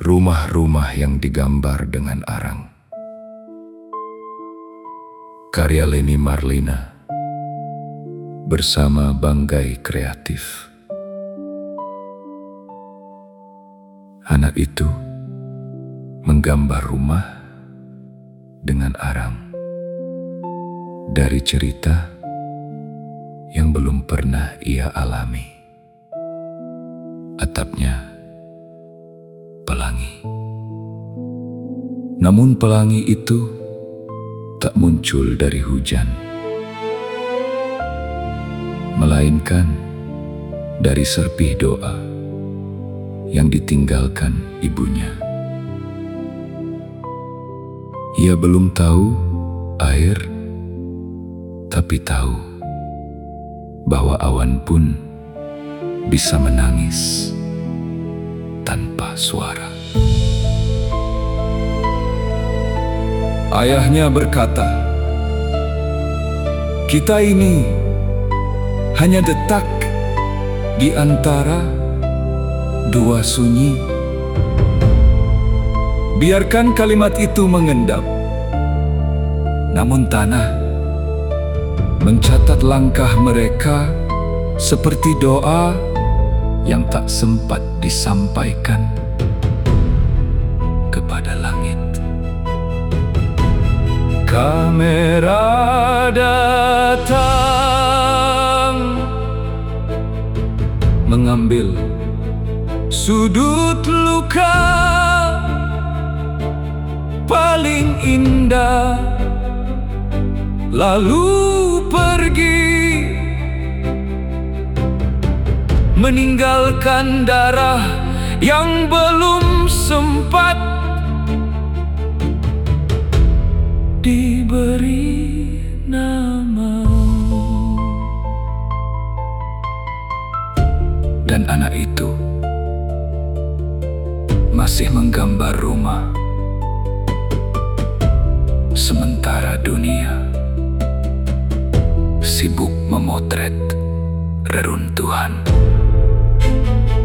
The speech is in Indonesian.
Rumah-rumah yang digambar dengan arang. Karya Leni Marlina bersama Banggai Kreatif. Anak itu menggambar rumah dengan arang dari cerita yang belum pernah ia alami. Atapnya pelangi. Namun pelangi itu tak muncul dari hujan, melainkan dari serpih doa yang ditinggalkan ibunya. Ia belum tahu air, tapi tahu bahwa awan pun bisa menangis tanpa suara. Ayahnya berkata, "Kita ini hanya detak di antara dua sunyi." Biarkan kalimat itu mengendap, namun tanah mencatat langkah mereka seperti doa yang tak sempat disampaikan kepada langit. Kamera datang mengambil sudut luka paling indah, lalu pergi meninggalkan darah yang belum sempat diberi nama. Dan anak itu masih menggambar rumah, sementara dunia sibuk memotret reruntuhan.